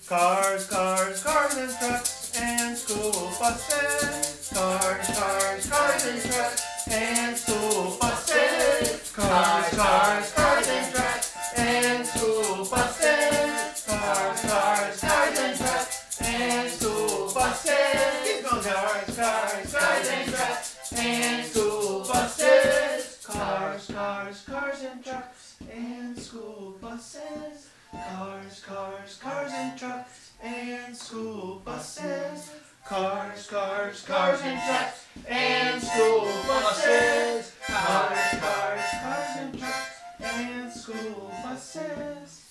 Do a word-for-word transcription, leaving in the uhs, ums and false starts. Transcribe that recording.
Cars, cars, cars and trucks and school buses. Cars, cars, cars and trucks and school buses. Cars, cars, cars and trucks and school buses. Cars, cars, cars and trucks and school buses. Keep going. Cars, cars, cars and trucks and school buses. Cars, cars, cars and trucks and school buses. Cars, cars, cars and trucks and school buses. Cars, cars, cars and trucks and